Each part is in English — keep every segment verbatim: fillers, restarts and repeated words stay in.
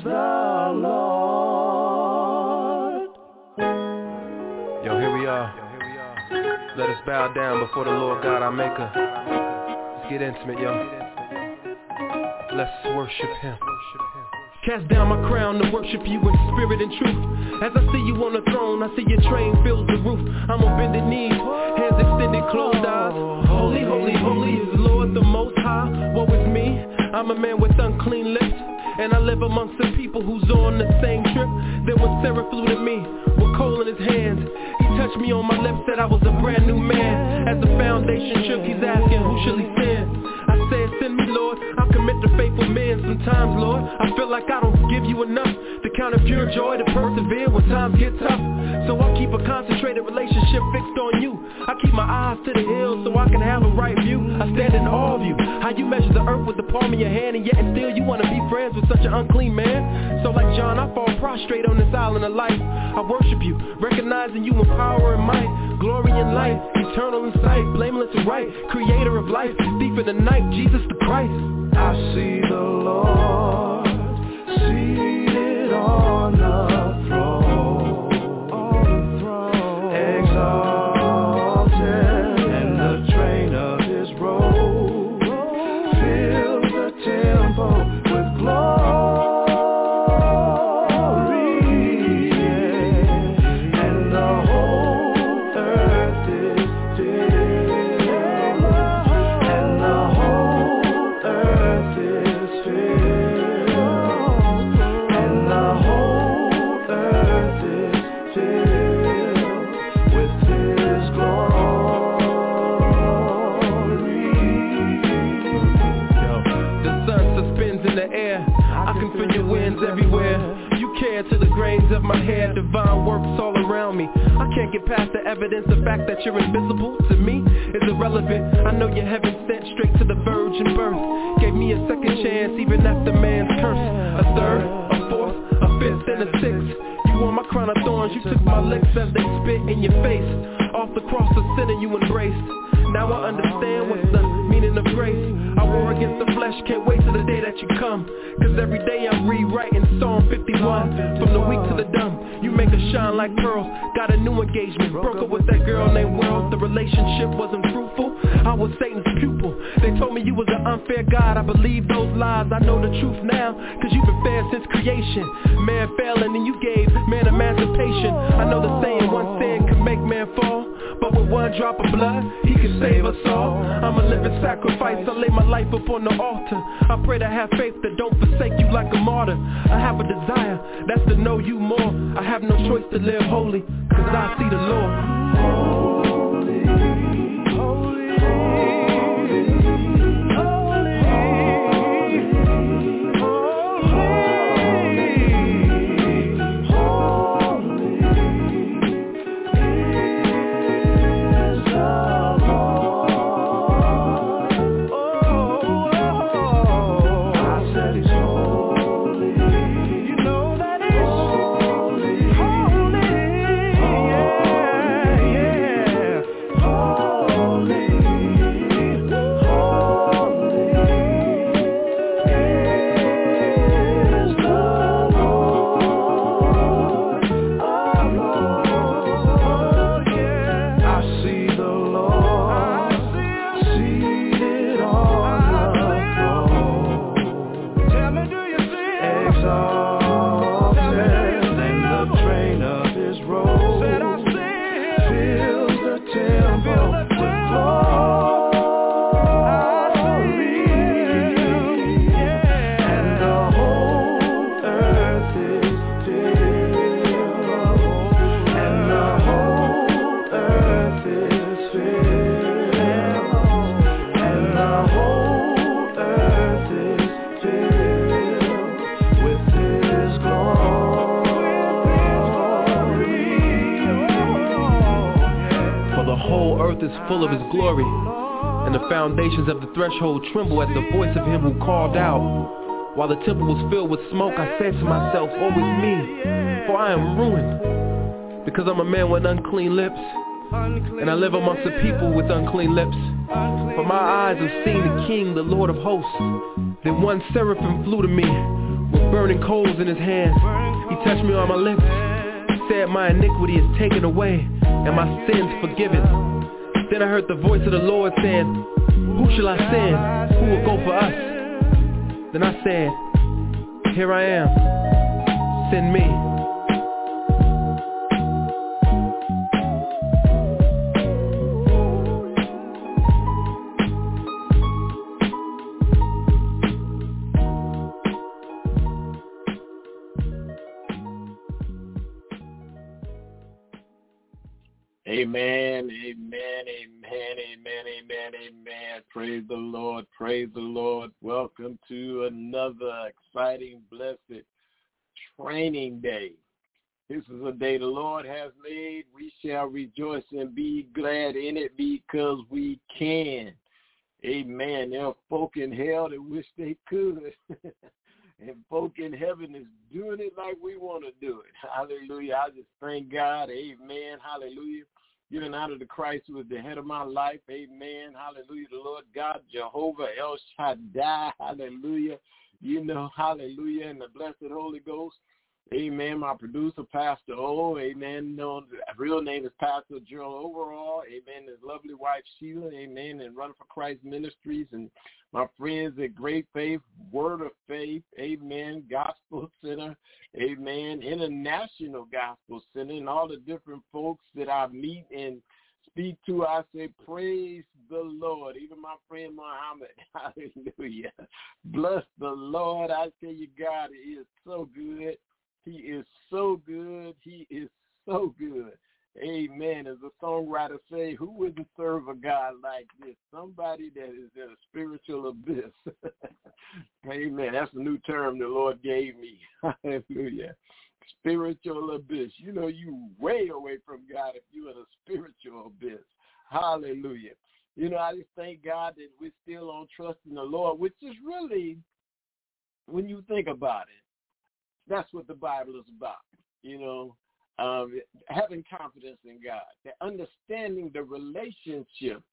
the Lord. Yo, here we are. Let us bow down before the Lord God, our Maker. Let's get intimate, yo. Let's worship Him. Cast down my crown to worship you in spirit and truth. As I see you on the throne, I see your train fills the roof. I'm on bended knees, hands extended, closed eyes. Holy, holy, holy is Lord the Most High. Woe is me, I'm a man with unclean lips, and I live amongst the people who's on the same trip. Then when Sarah flew to me with coal in his hands, he touched me on my lips, said I was a brand new man. As the foundation shook, he's asking, who shall he send? I said, send me, Lord. I'll commit to faithful men. Sometimes, Lord, I feel like I don't give you enough to count it pure joy to persevere when times get tough. So I keep a concentrated relationship fixed on you. I keep my eyes to the hills so I can have a right view. I stand in awe of you. How you measure the earth with the palm of your hand, and yet and still you want to be friends with such an unclean man. So like John, I fall prostrate on this island of life. I worship you, recognizing you in power and might, glory and light, eternal in sight, blameless and right, creator of life, thief in the night, Jesus the Christ. I see the Lord seated on the throne, on the throne, exalted, and the train of his robe fills the temple with glory, and the whole earth is filled, and the whole earth is filled, and the whole earth is filled with his glory. Yo, the sun suspends in the air. I can feel your winds everywhere. You care to the grains of my hair. Divine works all around me. I can't get past the evidence. The fact that you're invisible to me is irrelevant. I know you're heaven sent straight to the virgin birth. Gave me a second chance even after man's curse. A third, a fourth, a fifth, and a sixth. You wore my crown of thorns. You took my lips as they spit in your face. Off the cross of sin and you embraced. Now I understand what's the meaning of grace. I war against the flesh, can't wait till the day that you come. Cause every day I'm rewriting Psalm fifty-one. From the weak to the dumb, you make us shine like pearls. Got a new engagement, broke up with that girl named World. The relationship wasn't fruitful, I was Satan's pupil. They told me you was an unfair God, I believe those lies. I know the truth now, cause you've been fair since creation. Man failing and you gave man emancipation. I know the saying, one sin can make man fall, but with one drop of blood, he can save us all. I'm a living sacrifice, I lay my life upon the altar. I pray to have faith that don't forsake you like a martyr. I have a desire, that's to know you more. I have no choice to live holy, cause I see the Lord. Holy, holy, holy, holy, holy, is the Lord. Oh, I said he's holy. You know that he's holy, holy, yeah, yeah. Holy, holy is the Lord, our Lord, yeah. I see the Lord seated on the throne. Tell me, do you see him? Exalted, and the train of his robe said I see him. Fills the temple with glory, and the whole earth is filled, and the whole earth is filled, and the whole earth is filled with his glory. For the whole earth is full of his glory, and the foundations of the threshold tremble at the voice of him who called out. While the temple was filled with smoke, I said to myself, woe is me, for I am ruined, because I'm a man with unclean lips, and I live amongst a people with unclean lips. For my eyes have seen the King, the Lord of hosts. Then one seraphim flew to me, with burning coals in his hands. He touched me on my lips, said my iniquity is taken away and my sins forgiven. Then I heard the voice of the Lord saying, who shall I send? Who will go for us? Then I said, here I am, send me. Amen, amen, amen, amen, amen, amen. Praise the Lord, praise the Lord. Welcome to another exciting, blessed training day. This is a day the Lord has made. We shall rejoice and be glad in it because we can. Amen. There are folk in hell that wish they could. And folk in heaven is doing it like we want to do it. Hallelujah. I just thank God. Amen. Hallelujah. Giving honor to Christ who is the head of my life. Amen. Hallelujah. The Lord God, Jehovah, El Shaddai. Hallelujah. You know, hallelujah. And the blessed Holy Ghost. Amen. My producer, Pastor O. Amen. No, real name is Pastor Gerald Overall. Amen. His lovely wife, Sheila. Amen. And Run for Christ Ministries. And my friends at Great Faith, Word of Faith. Amen. Gospel Center. Amen. International Gospel Center. And all the different folks that I meet and speak to, I say, praise the Lord. Even my friend Muhammad. Hallelujah. Bless the Lord. I tell you, God is so good. He is so good. He is so good. Amen. As the songwriter say, who wouldn't serve a God like this? Somebody that is in a spiritual abyss. Amen. That's a new term the Lord gave me. Hallelujah. Spiritual abyss. You know, you way away from God if you're in a spiritual abyss. Hallelujah. You know, I just thank God that we're still on trust in the Lord, which is really, when you think about it, that's what the Bible is about, you know, um, having confidence in God, the understanding the relationship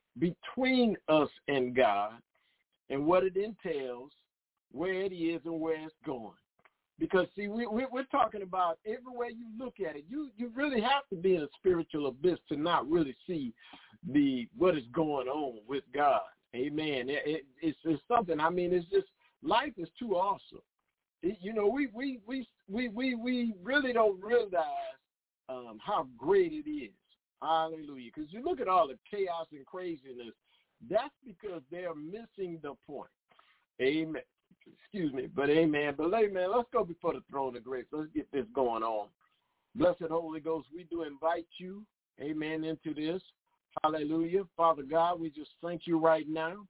between us and God and what it entails, where it is and where it's going. Because, see, we, we, we're talking about every way you look at it. You you really have to be in a spiritual abyss to not really see the what is going on with God. Amen. It, it, it's, it's something, I mean, it's just, life is too awesome. It, you know, we, we, we, we, we, we really don't realize um, how great it is. Hallelujah. Because you look at all the chaos and craziness, that's because they're missing the point. Amen. Excuse me, but amen. But amen, let's go before the throne of grace. Let's get this going on. Blessed Holy Ghost, we do invite you, amen, into this. Hallelujah. Father God, we just thank you right now.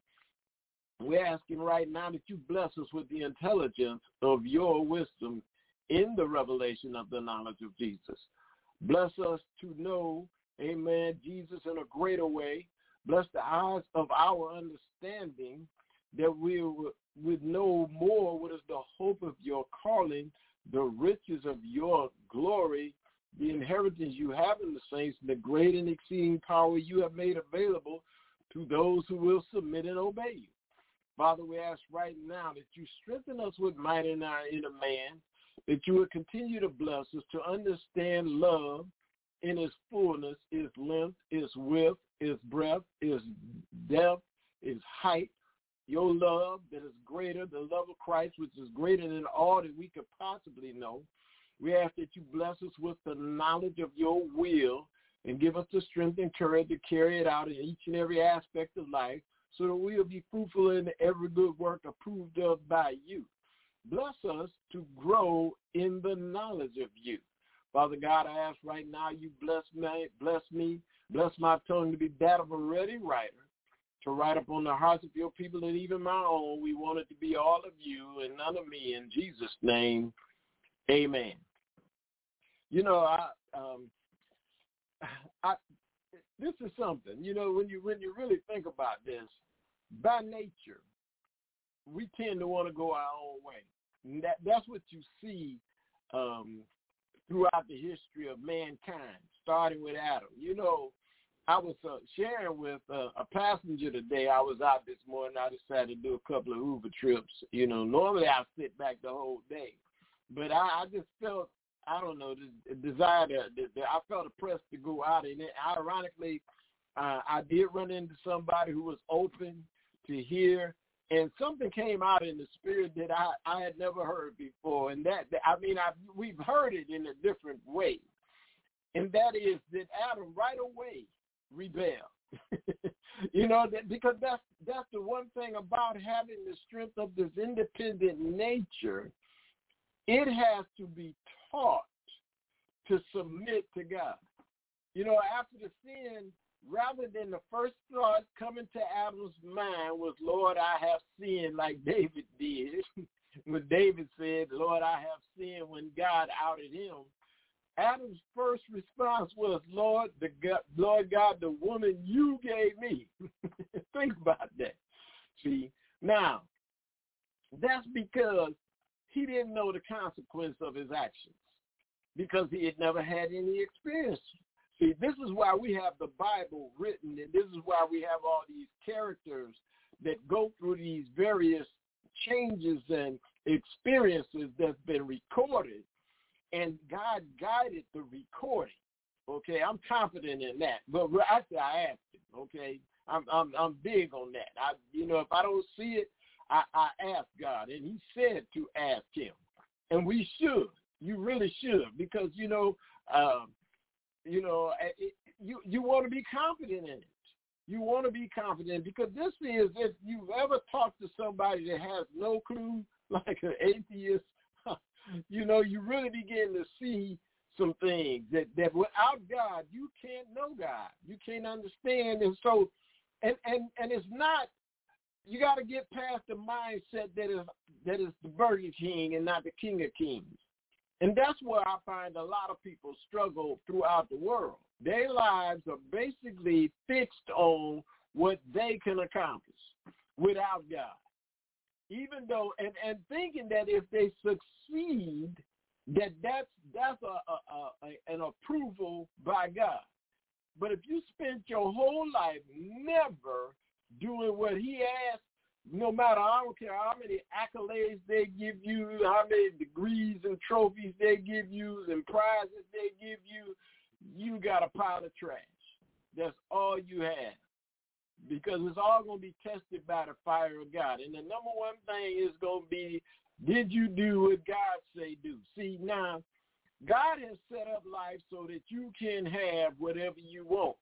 We're asking right now that you bless us with the intelligence of your wisdom in the revelation of the knowledge of Jesus. Bless us to know, amen, Jesus in a greater way. Bless the eyes of our understanding that we would know more what is the hope of your calling, the riches of your glory, the inheritance you have in the saints, the great and exceeding power you have made available to those who will submit and obey you. Father, we ask right now that you strengthen us with might in our inner man, that you would continue to bless us to understand love in its fullness, its length, its width, its breadth, its depth, its height. Your love that is greater, the love of Christ, which is greater than all that we could possibly know. We ask that you bless us with the knowledge of your will and give us the strength and courage to carry it out in each and every aspect of life, so that we will be fruitful in every good work approved of by you. Bless us to grow in the knowledge of you. Father God, I ask right now you bless me, bless me, bless my tongue to be that of a ready writer, to write upon the hearts of your people and even my own. We want it to be all of you and none of me. In Jesus' name, amen. You know, I, um, I, this is something, you know, when you when you really think about this, by nature, we tend to want to go our own way. And that, that's what you see um, throughout the history of mankind, starting with Adam. You know, I was uh, sharing with uh, a passenger today. I was out this morning. I decided to do a couple of Uber trips. You know, normally I sit back the whole day, but I, I just felt, I don't know, the, the desire to, the, the, I felt oppressed to go out. And it, ironically, uh, I did run into somebody who was open to hear, and something came out in the spirit that I, I had never heard before. And that, I mean, I, we've heard it in a different way. And that is that Adam right away rebelled. You know, that, because that's, that's the one thing about having the strength of this independent nature. It has to be taught to submit to God. You know, after the sin, rather than the first thought coming to Adam's mind was, Lord, I have sinned, like David did. When David said, Lord, I have sinned, when God outed him, Adam's first response was, Lord, the God, Lord God, the woman you gave me. Think about that. See, now, that's because he didn't know the consequence of his actions, because he had never had any experience. See, this is why we have the Bible written, and this is why we have all these characters that go through these various changes and experiences that's been recorded, and God guided the recording. Okay, I'm confident in that. But actually, I asked him. Okay, I'm I'm I'm big on that. I, you know, if I don't see it, I, I ask God, and He said to ask Him, and we should. You really should, because you know. Um, You know, it, you you want to be confident in it. You want to be confident, because this is, if you've ever talked to somebody that has no clue, like an atheist, you know, you really begin to see some things that, that without God, you can't know God. You can't understand. And so, and, and, and it's not, you got to get past the mindset that is, that is the Burger King and not the King of Kings. And that's where I find a lot of people struggle throughout the world. Their lives are basically fixed on what they can accomplish without God. Even though, and, and thinking that if they succeed, that that's, that's a, a, a, an approval by God. But if you spend your whole life never doing what He asked, no matter, I don't care how many accolades they give you, how many degrees and trophies they give you, and prizes they give you, you got a pile of trash. That's all you have. Because it's all going to be tested by the fire of God. And the number one thing is going to be, did you do what God say do? See, now, God has set up life so that you can have whatever you want,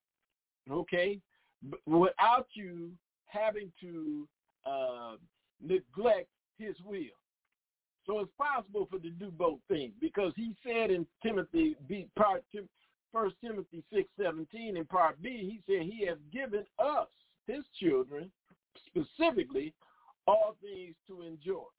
okay? But without you having to Uh, neglect His will. So it's possible for to do both things, because He said in Timothy, B, part First Timothy six seventeen in part B, He said He has given us, His children, specifically, all things to enjoy.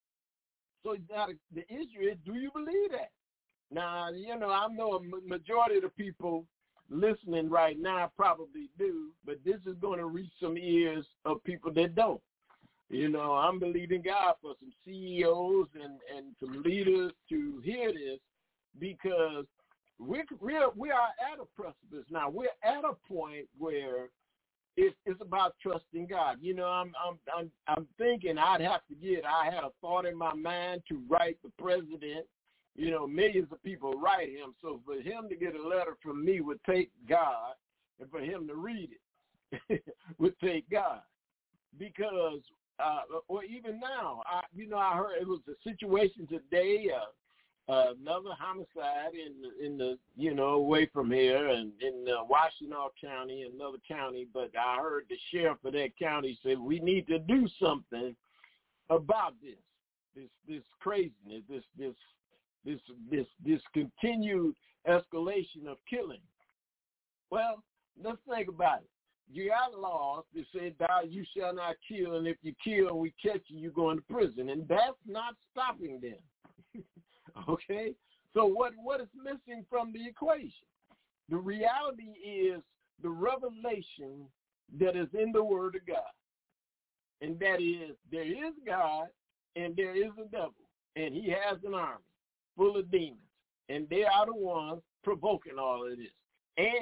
So now the issue is, do you believe that? Now, you know, I know a majority of the people listening right now probably do, but this is going to reach some ears of people that don't. You know, I'm believing God for some C E Os and, and some leaders to hear this, because we're, we're, we are at a precipice now. We're at a point where it's, it's about trusting God. You know, I'm, I'm, I'm, I'm thinking I'd have to get, I had a thought in my mind to write the president. You know, millions of people write him. So for him to get a letter from me would take God, and for him to read it would take God. Because Uh, or even now, I, you know, I heard it was a situation today, uh, uh, another homicide in in the, you know, away from here, and in uh, Washtenaw County, another county. But I heard the sheriff of that county said we need to do something about this, this this craziness, this this this this this continued escalation of killing. Well, let's think about it. You got laws that say, thou you shall not kill, and if you kill and we catch you, you're going to prison. And that's not stopping them. Okay? So what, what is missing from the equation? The reality is the revelation that is in the Word of God. And that is, there is God and there is a devil. And he has an army full of demons. And they are the ones provoking all of this. And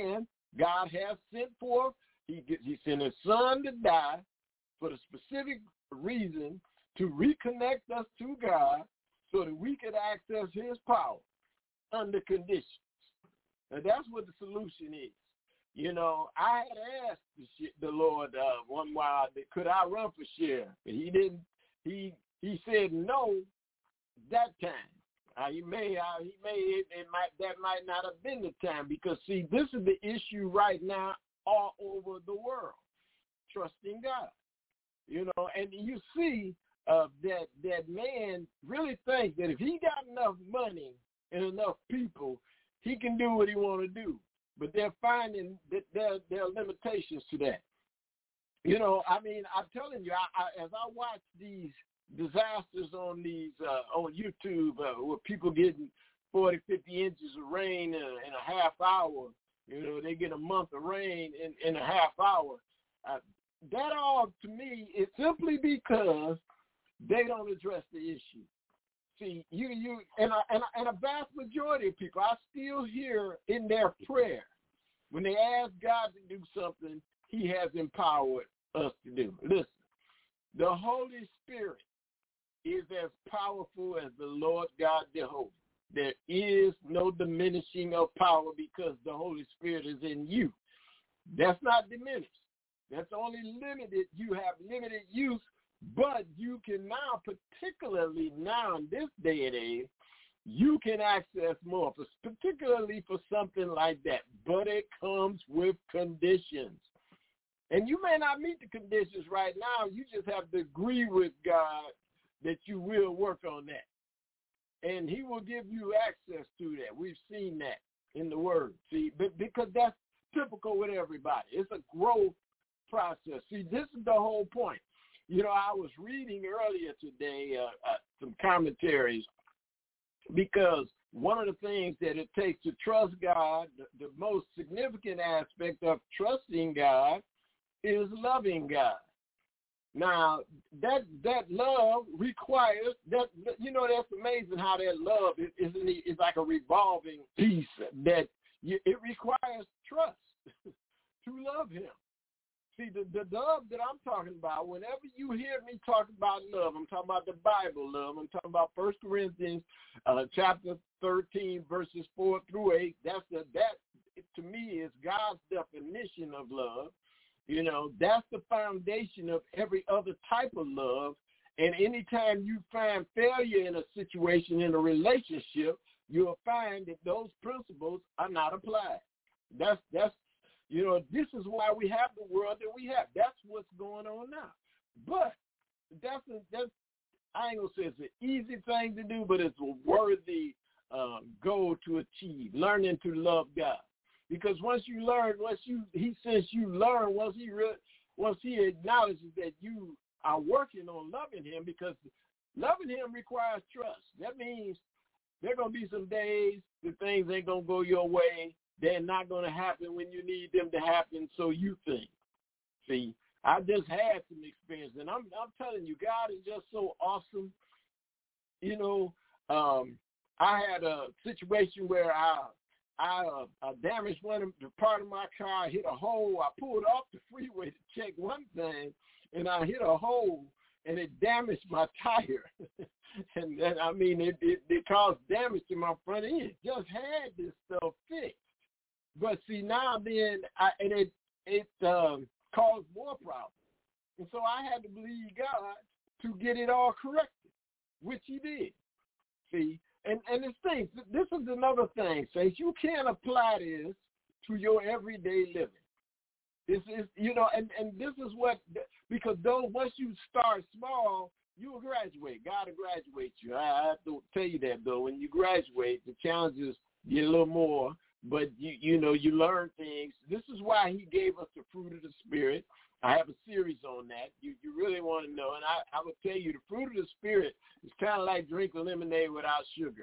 God has sent forth, he, he sent his son to die for the specific reason to reconnect us to God so that we could access his power under conditions. And that's what the solution is. You know, I had asked the, the Lord uh, one while, could I run for sheriff? And he didn't, he he said no that time. Uh, he may, uh, he may, it, it might, that might not have been the time, because see, this is the issue right now all over the world, trusting God. You know, and you see uh, that that man really thinks that if he got enough money and enough people, he can do what he want to do. But they're finding that there, there are limitations to that. You know, I mean, I'm telling you, I, I, as I watch these disasters on these uh, on YouTube, uh, where people getting forty, fifty inches of rain in a, in a half hour, you know, they get a month of rain in, in a half hour. Uh, that all, to me, is simply because they don't address the issue. See, you, you, and a, and, a, and a vast majority of people, I still hear in their prayer, when they ask God to do something, he has empowered us to do. Listen, the Holy Spirit is as powerful as the Lord God Jehovah. There is no diminishing of power because the Holy Spirit is in you. That's not diminished. That's only limited. You have limited use. But you can now, particularly now in this day and age, you can access more, for, particularly for something like that. But it comes with conditions. And you may not meet the conditions right now. You just have to agree with God that you will work on that. And he will give you access to that. We've seen that in the Word. See, but because that's typical with everybody. It's a growth process. See, this is the whole point. You know, I was reading earlier today uh, uh, some commentaries, because one of the things that it takes to trust God, the, the most significant aspect of trusting God is loving God. Now, that that love requires, that you know, that's amazing how that love is, is, is like a revolving piece, that you, it requires trust to love him. See, the, the love that I'm talking about, whenever you hear me talk about love, I'm talking about the Bible love. I'm talking about First Corinthians uh, chapter thirteen, verses four through eight. That's the, that, to me, is God's definition of love. You know, that's the foundation of every other type of love. And anytime you find failure in a situation, in a relationship, you'll find that those principles are not applied. That's that's You know, this is why we have the world that we have. That's what's going on now. But that's, a, that's I ain't going to say it's an easy thing to do, but it's a worthy um, goal to achieve, learning to love God. Because once you learn, once you, he says you learn, once he, re, once he acknowledges that you are working on loving him, because loving him requires trust. That means there are going to be some days that things ain't going to go your way. They're not going to happen when you need them to happen, so you think. See, I just had some experience, and I'm I'm telling you, God is just so awesome. You know, um, I had a situation where I I, uh, I damaged one of the part of my car. I hit a hole. I pulled off the freeway to check one thing, and I hit a hole, and it damaged my tire. and, and I mean, it, it, it caused damage to my front end. Just had this stuff fixed. But see, now then, I, and it it um, caused more problems. And so I had to believe God to get it all corrected, which he did. See, and, and it's things, this is another thing, Saints. You can't apply this to your everyday living. This is, you know, and, and this is what, because though once you start small, you will graduate. God will graduate you. I have to tell you that, though. When you graduate, the challenges get a little more. But, you you know, you learn things. This is why he gave us the fruit of the Spirit. I have a series on that. You you really want to know. And I, I would tell you the fruit of the Spirit is kind of like drinking lemonade without sugar.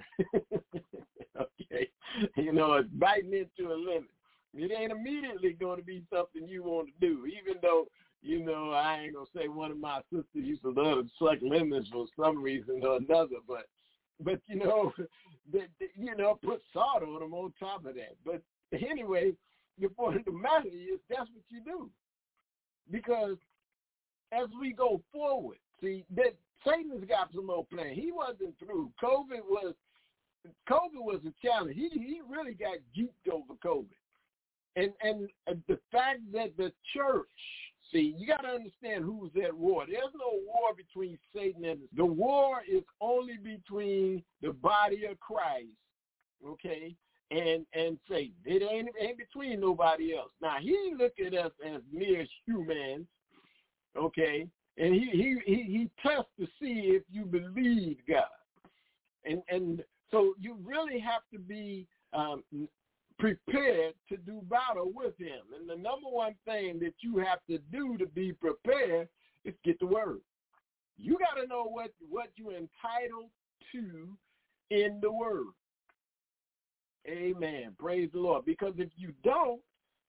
Okay? You know, it's biting into a lemon. It ain't immediately going to be something you want to do, even though, you know, I ain't going to say one of my sisters used to love to suck lemons for some reason or another, but But, you know, the, the, you know, put salt on them on top of that. But anyway, the point of the matter is that's what you do. Because as we go forward, see, that Satan's got some more plan. He wasn't through. COVID was COVID was a challenge. He he really got geeked over COVID. And and the fact that the church, see, you got to understand who's at war. There's no war between Satan and the war is only between the body of Christ, okay, and and Satan. It ain't ain't between nobody else. Now he look at us as mere humans, okay, and he he he, he tests to see if you believe God, and and so you really have to be um, prepared to do battle with him. And the number one thing that you have to do to be prepared is get the word. You got to know what, what you're entitled to in the word. Amen. Praise the Lord. Because if you don't,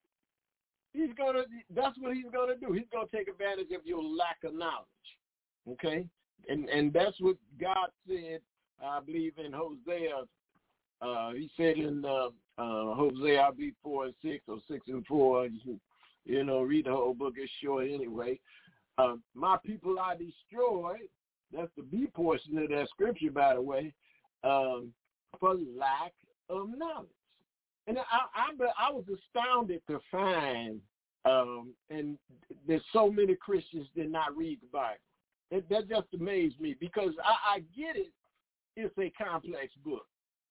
he's gonna that's what he's gonna do. He's gonna take advantage of your lack of knowledge. Okay? And and that's what God said, I believe, in Hosea. Uh, he said in uh, uh, Hosea, I believe four and six or six and four. You, you know, read the whole book. It's short anyway. Uh, my people are destroyed. That's the B portion of that scripture, by the way, um, for lack of knowledge. And I, I, I was astounded to find, um, and there's so many Christians did not read the Bible. That, that just amazed me because I, I get it. It's a complex book.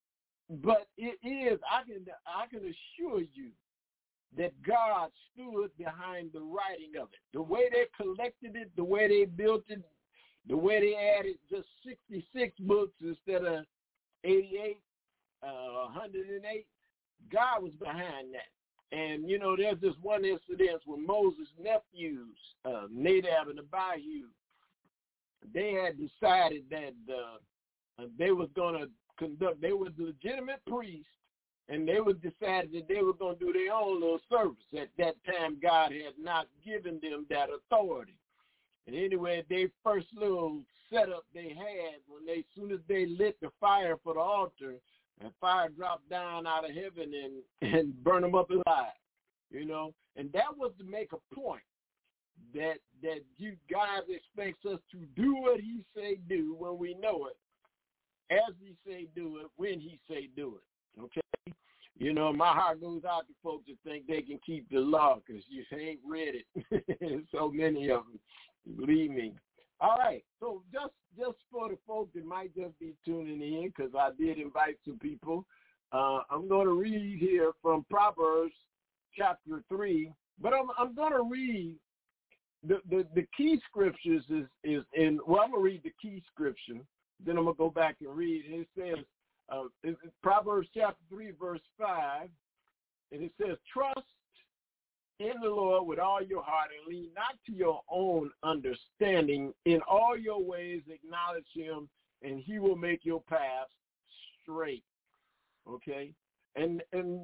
But it is, I can I can assure you that God stood behind the writing of it. The way they collected it, the way they built it, the way they added just sixty-six books instead of eighty-eight, uh, one hundred eight, God was behind that. And, you know, there's this one incident where Moses' nephews, uh, Nadab and Abihu, they had decided that uh, they was going to conduct, they were legitimate priests, and they was decided that they were going to do their own little service. At that time, God had not given them that authority. And anyway, their first little setup they had, when they, as soon as they lit the fire for the altar, and fire dropped down out of heaven and, and burned them up alive, you know. And that was to make a point that that you God expects us to do what he say do when we know it, as he say do it, when he say do it, okay? You know, my heart goes out to folks that think they can keep the law because you ain't read it. So many of them, believe me. All right, so just just for the folks that might just be tuning in, because I did invite some people, uh, I'm going to read here from Proverbs chapter three, but I'm I'm going to read the, the, the key scriptures is, is in, well, I'm going to read the key scripture, then I'm going to go back and read, and it says, uh, it's Proverbs chapter three, verse five, and it says, trust in the Lord with all your heart and lean not to your own understanding. In all your ways acknowledge him, and he will make your paths straight. Okay? And and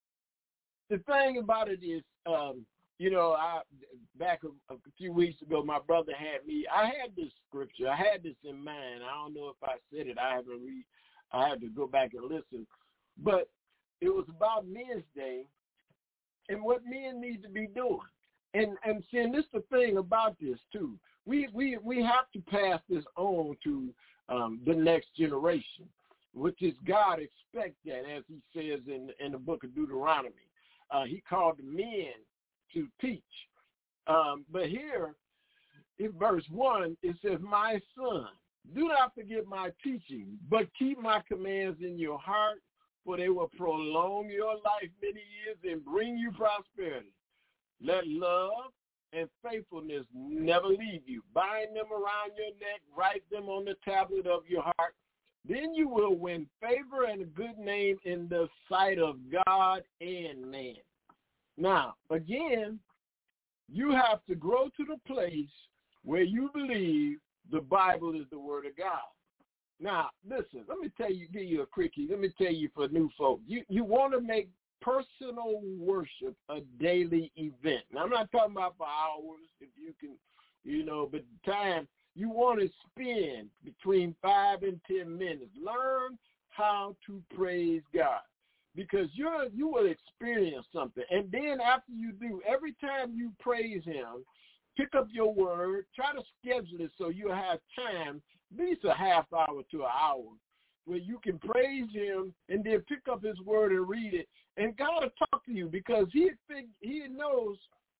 the thing about it is, um, you know, I back a, a few weeks ago, my brother had me, I had this scripture. I had this in mind. I don't know if I said it. I haven't read. I had to go back and listen. But it was about Men's Day and what men need to be doing. And and seeing this the thing about this too. We we we have to pass this on to um, the next generation, which is God expects that, as he says in, in the book of Deuteronomy. Uh, he called the men to teach. Um, but here in verse one, it says, my son, do not forget my teaching, but keep my commands in your heart, for they will prolong your life many years and bring you prosperity. Let love and faithfulness never leave you. Bind them around your neck, write them on the tablet of your heart. Then you will win favor and a good name in the sight of God and man. Now, again, you have to grow to the place where you believe the Bible is the word of God. Now, listen, let me tell you, give you a quickie. Let me tell you for new folks, you, you want to make personal worship a daily event. Now, I'm not talking about for hours, if you can, you know, but time, you want to spend between five and ten minutes. Learn how to praise God. because you're, you will experience something. And then after you do, every time you praise him, pick up your word, try to schedule it so you'll have time, at least a half hour to an hour, where you can praise him and then pick up his word and read it. And God will talk to you because he he knows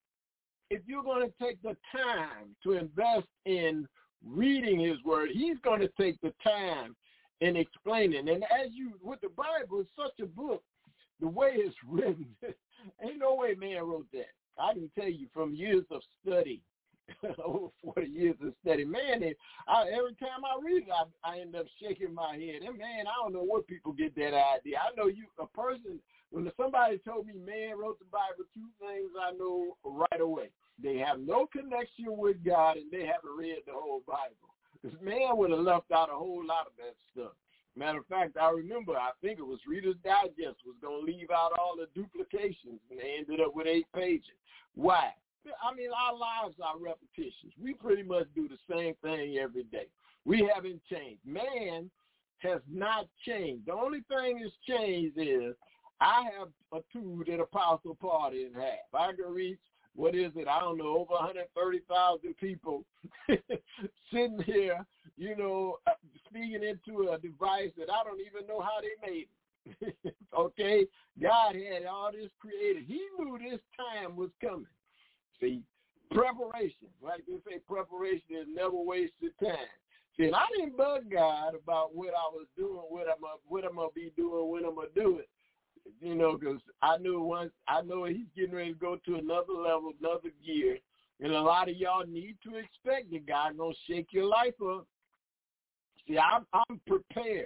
if you're going to take the time to invest in reading his word, he's going to take the time in explaining. And as you, with the Bible, it's such a book, the way it's written, ain't no way man wrote that. I can tell you from years of study, over forty years of study, man, it, I, every time I read it, I, I end up shaking my head. And, man, I don't know where people get that idea. I know you, a person, when somebody told me man wrote the Bible, two things I know right away. They have no connection with God, and they haven't read the whole Bible. This man would have left out a whole lot of that stuff. Matter of fact, I remember, I think it was Reader's Digest was going to leave out all the duplications, and they ended up with eight pages. Why? I mean, our lives are repetitions. We pretty much do the same thing every day. We haven't changed. Man has not changed. The only thing that's changed is I have a tool that Apostle Paul didn't have. I can reach, what is it, I don't know, over one hundred thirty thousand people sitting here, you know, speaking into a device that I don't even know how they made it. Okay? God had all this created. He knew this time was coming. See, preparation, like they say, preparation is never wasted time. See, and I didn't bug God about what I was doing, what I'm, what I'm going to be doing, when I'm going to do it. You know, because I knew once, I know he's getting ready to go to another level, another gear. And a lot of y'all need to expect that God going to shake your life up. See, I'm, I'm prepared.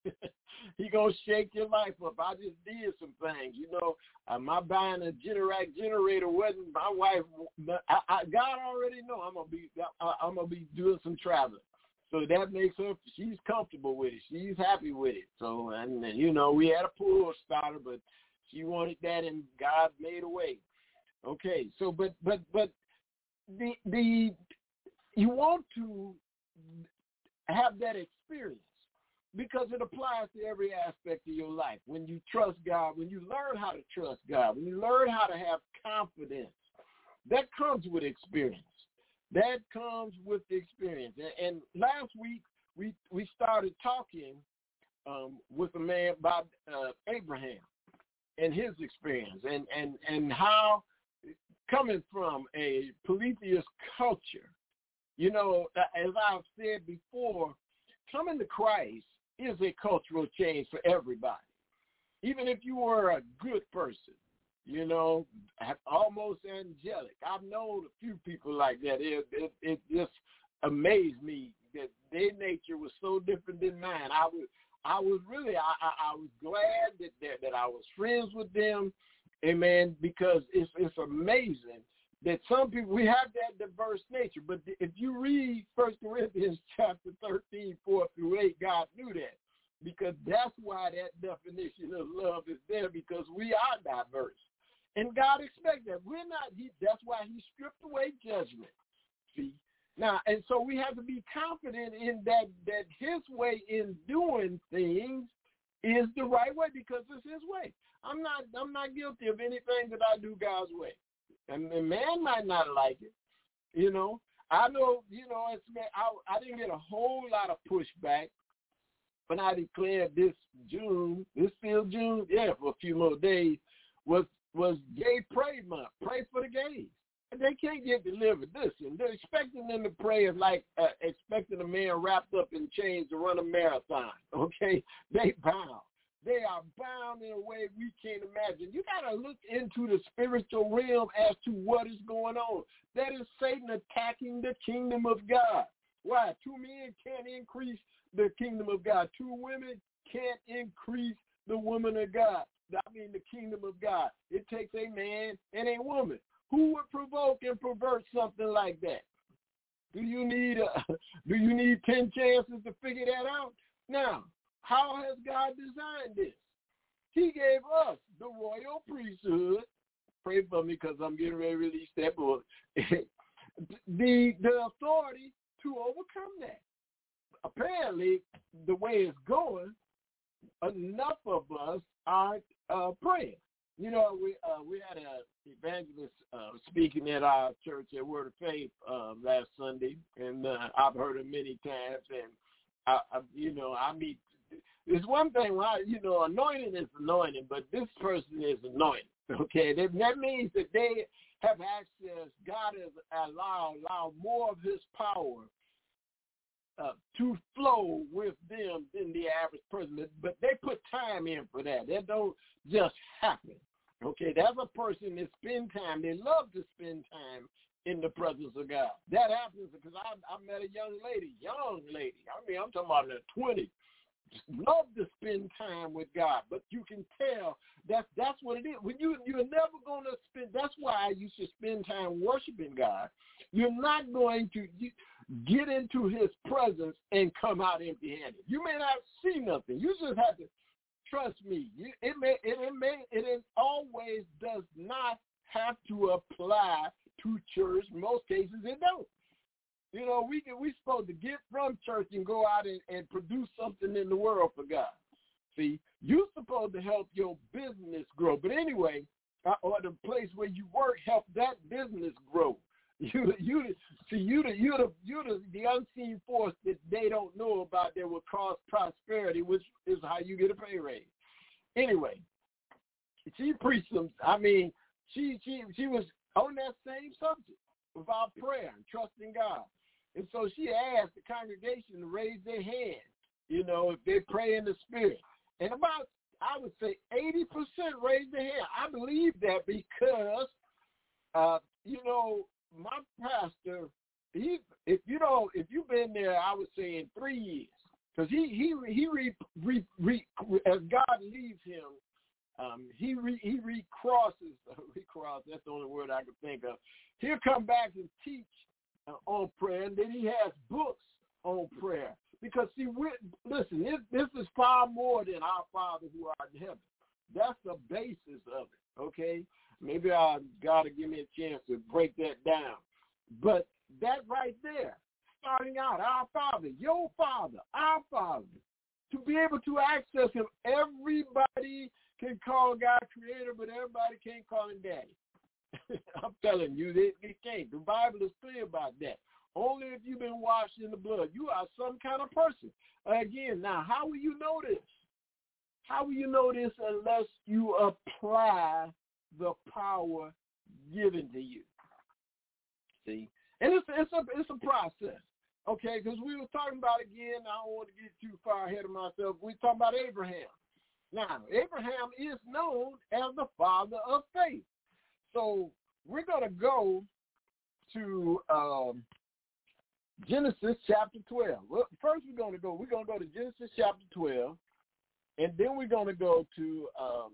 He going to shake your life up. I just did some things. You know, uh, my buying a Generac generator wasn't my wife. I, I, God already know I'm going to be, I, I'm going to be doing some traveling. So that makes her, she's comfortable with it. She's happy with it. So, and, and you know, we had a pool starter, but she wanted that, and God made a way. Okay, so, but, but, but the, the, you want to have that experience because it applies to every aspect of your life. When you trust God, when you learn how to trust God, when you learn how to have confidence, that comes with experience. That comes with the experience. And, and last week, we we started talking um, with a man about uh, Abraham and his experience and, and, and how coming from a polytheist culture, you know, as I've said before, coming to Christ is a cultural change for everybody. Even if you were a good person, you know, almost angelic. I've known a few people like that. It, it, it just amazed me that their nature was so different than mine. I was, I was really, I, I, I was glad that, that that I was friends with them, amen, because it's it's amazing that some people, we have that diverse nature. But if you read First Corinthians chapter thirteen, four through eight, God knew that. Because that's why that definition of love is there, because we are diverse. And God expects that. We're not, he, that's why he stripped away judgment. See? Now, and so we have to be confident in that, that his way in doing things is the right way because it's his way. I'm not I'm not guilty of anything that I do God's way. And, and man might not like it. You know, I know, you know, it's, I, I didn't get a whole lot of pushback when I declared this June, this still June, yeah, for a few more days, was was Gay Pray Month. Pray for the gays. And they can't get delivered. Listen, they're expecting them to pray is like uh, expecting a man wrapped up in chains to run a marathon, okay? They bound. They are bound in a way we can't imagine. You got to look into the spiritual realm as to what is going on. That is Satan attacking the kingdom of God. Why? Two men can't increase the kingdom of God. Two women can't increase the woman of God. I mean, the kingdom of God. It takes a man and a woman. Who would provoke and pervert something like that? Do you need a, do you need ten chances to figure that out? Now, how has God designed this? He gave us the royal priesthood. Pray for me because I'm getting ready to release that book. the the authority to overcome that. Apparently, the way it's going, enough of us aren't uh, praying. You know, we uh, we had an evangelist uh, speaking at our church at Word of Faith uh, last Sunday, and uh, I've heard him many times. And I, I, you know, I mean, it's one thing when I, you know, anointing is anointing, but this person is anointed. Okay, that, that means that they have access. God has allowed allowed more of His power Uh, to flow with them than the average person, but they put time in for that. That don't just happen. Okay, that's a person that spend time. They love to spend time in the presence of God. That happens because I, I met a young lady, young lady. I mean, I'm talking about in her twenties. Love to spend time with God, but you can tell that's that's what it is. When you you're never going to spend. That's why you should spend time worshiping God. You're not going to get into His presence and come out empty-handed. You may not see nothing. You just have to trust me. You, it may it, it may it is always does not have to apply to church. In most cases, it don't. You know, we can, we supposed to get from church and go out and, and produce something in the world for God. See, you're supposed to help your business grow. But anyway, or the place where you work, help that business grow. You, you, see, you, the, you, the, you, the, the unseen force that they don't know about that will cause prosperity, which is how you get a pay raise. Anyway, she preached some. I mean, she, she, she was on that same subject about prayer and trusting God. And so she asked the congregation to raise their hand, you know, if they pray in the Spirit. And about, I would say, eighty percent raised their hand. I believe that because, uh, you know, my pastor, he, if you don't, if you've been there, I would say in three years, because he he he re, re, re, as God leads him, um, he re, he recrosses, recross. That's the only word I could think of. He'll come back and teach uh, on prayer, and then he has books on prayer. Because see, we're, listen, this this is far more than our Father who art in heaven. That's the basis of it. Okay. Maybe uh, God will give me a chance to break that down. But that right there, starting out, our Father, your Father, our Father, to be able to access Him, everybody can call God Creator, but everybody can't call Him Daddy. I'm telling you, they, they can't. The Bible is clear about that. Only if you've been washed in the blood. You are some kind of person. Again, now, how will you know this? How will you know this unless you apply the power given to you? See, and it's it's a it's a process, okay? Because we were talking about again. I don't want to get too far ahead of myself. We talking about Abraham. Now, Abraham is known as the father of faith. So we're gonna go to um, Genesis chapter twelve. Well, first we're gonna go. We're gonna go to Genesis chapter twelve, and then we're gonna go to. Um,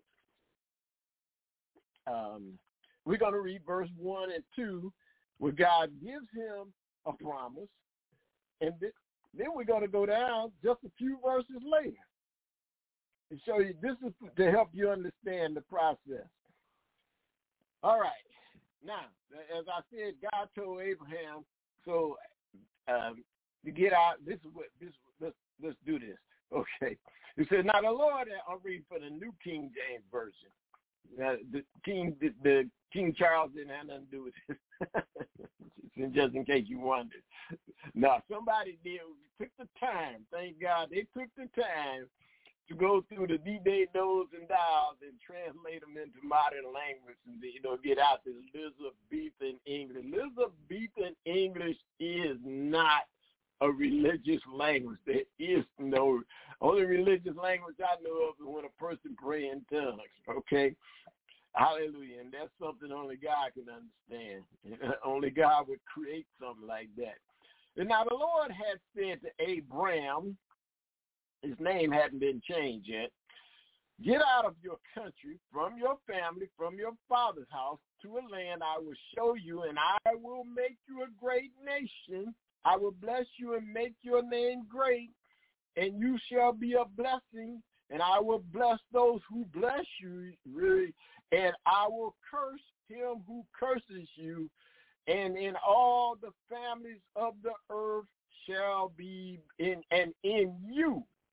Um, we're going to read verse one and two, where God gives him a promise, and th- then we're going to go down just a few verses later and show you. This is to help you understand the process. All right. Now, as I said, God told Abraham, so um, to get out, this is what this. Let's let's do this. Okay. He said, "Now the Lord," I'll read for the New King James Version. Uh, the King, the, the King Charles didn't have nothing to do with this. Just in case you wondered. Now, somebody did took the time. Thank God they took the time to go through the D-Day do's and dials and translate them into modern language and, you know, get out this Elizabethan English. Elizabethan English is not a religious language. There is no, only religious language I know of is when a person prays in tongues, okay? Hallelujah. And that's something only God can understand. Only God would create something like that. And now the Lord had said to Abram, his name hadn't been changed yet, "Get out of your country, from your family, from your father's house, to a land I will show you, and I will make you a great nation. I will bless you and make your name great, and you shall be a blessing, and I will bless those who bless you, really, and I will curse him who curses you, and in all the families of the earth shall be in, and in you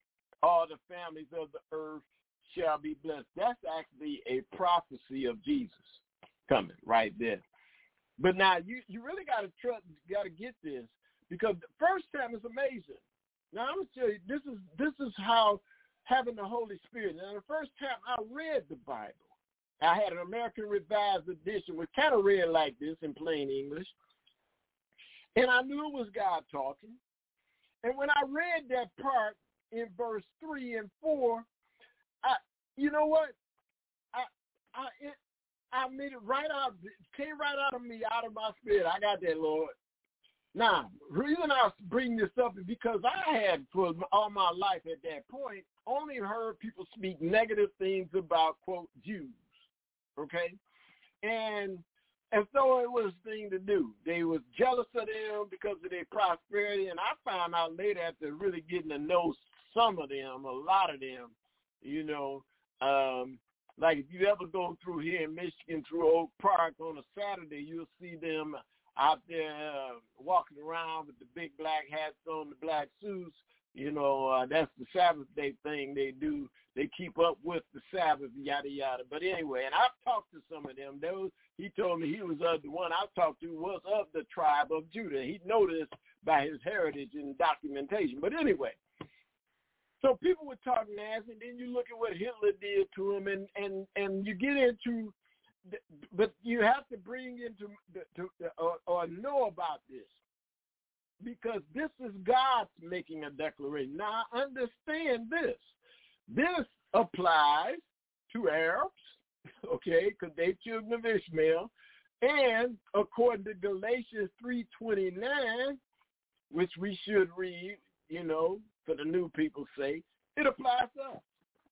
all the families of the earth shall be blessed. That's actually a prophecy of Jesus coming right there. But now you, you really got to trust, got to get this, because the first time is amazing. Now I'm gonna tell you, this is this is how having the Holy Spirit. Now the first time I read the Bible, I had an American Revised Edition, which kind of read like this in plain English, and I knew it was God talking. And when I read that part in verse three and four, I, you know what, I, I, it, I made it right out, came right out of me, out of my spirit. I got that, Lord. Now, the reason I bring this up is because I had, for all my life at that point, only heard people speak negative things about, quote, Jews, okay? And as though it was a thing to do. They was jealous of them because of their prosperity, and I found out later after really getting to know some of them, a lot of them, you know, um, like if you ever go through here in Michigan through Oak Park on a Saturday, you'll see them out there uh, walking around with the big black hats on, the black suits. You know, uh, that's the Sabbath day thing they do. They keep up with the Sabbath, yada, yada. But anyway, and I've talked to some of them. Those, he told me he was of the one I talked to was of the tribe of Judah. He noticed by his heritage and documentation. But anyway, so people would talk nasty, and then you look at what Hitler did to him, and, and, and you get into, but you have to bring into, to, or, or know about this, because this is God making a declaration. Now, understand this. This applies to Arabs, okay, because they're children of Ishmael, and according to Galatians three twenty-nine, which we should read, you know, for the new people's sake, it applies to us.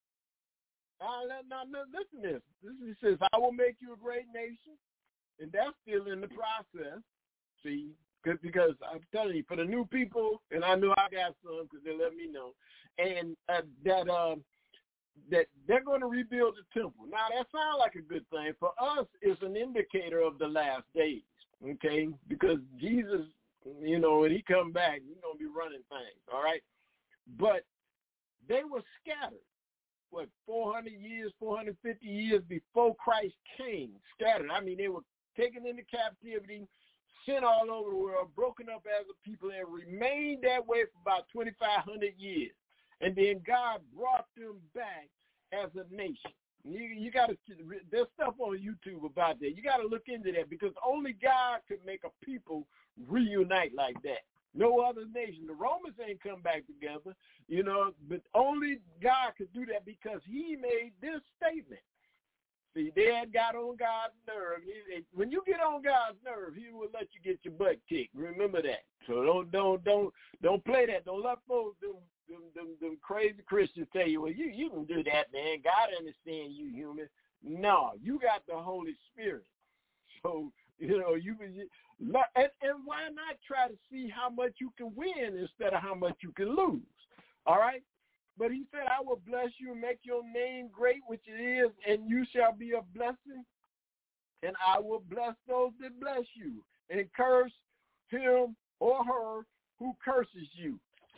Now, now, now listen to this. This says, I will make you a great nation, and that's still in the process, see, because I'm telling you, for the new people, and I know I got some because they let me know, and uh, that uh, that they're going to rebuild the temple. Now, that sounds like a good thing. For us, it's an indicator of the last days, okay, because Jesus, you know, when he come back, he's going to be running things, all right? But they were scattered, what, four hundred years, four hundred fifty years before Christ came, scattered. I mean, they were taken into captivity, sent all over the world, broken up as a people, and remained that way for about twenty-five hundred years. And then God brought them back as a nation. You, you got to, there's stuff on YouTube about that. You got to look into that, because only God could make a people reunite like that. No other nation. The Romans ain't come back together, you know, but only God could do that because he made this statement. See, they had got on God's nerve. He, when you get on God's nerve, he will let you get your butt kicked. Remember that. So don't don't don't don't play that. Don't let folks them them, them, them crazy Christians tell you, well, you, you can do that, man. God understands you, human. No, you got the Holy Spirit. So, you know, you can, and, and why not try to see how much you can win instead of how much you can lose? All right? But he said, I will bless you and make your name great, which it is, and you shall be a blessing. And I will bless those that bless you, and curse him or her who curses you.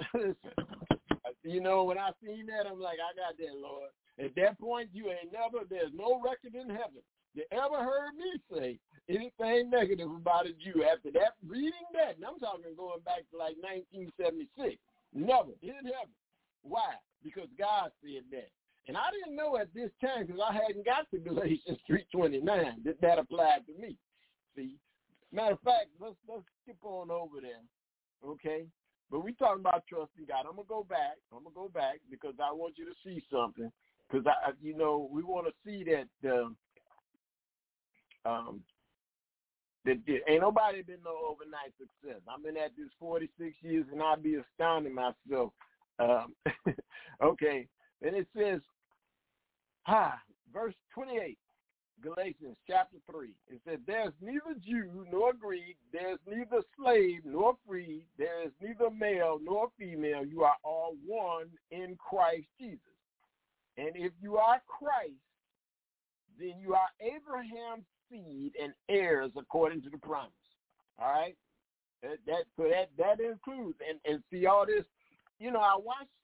You know, when I seen that, I'm like, I got that, Lord. At that point, you ain't never, there's no record in heaven that ever heard me say anything negative about a Jew. After that, reading that, and I'm talking going back to like nineteen seventy-six, never in heaven. Why? Because God said that. And I didn't know at this time, because I hadn't got to Galatians three twenty-nine, that that applied to me. See? Matter of fact, let's, let's skip on over there, okay? But we talking about trusting God. I'm going to go back. I'm going to go back because I want you to see something. Because, I, you know, we want to see that, uh, um, that, that ain't nobody been no overnight success. I've been at this forty-six years, and I'll be astounding myself. Um, okay, and it says, ah, verse twenty-eight, Galatians chapter three. It said, there's neither Jew nor Greek, there's neither slave nor free, there is neither male nor female. You are all one in Christ Jesus. And if you are Christ, then you are Abraham's seed and heirs according to the promise. All right? That, that, so that, that includes, and, and see all this. You know, I watched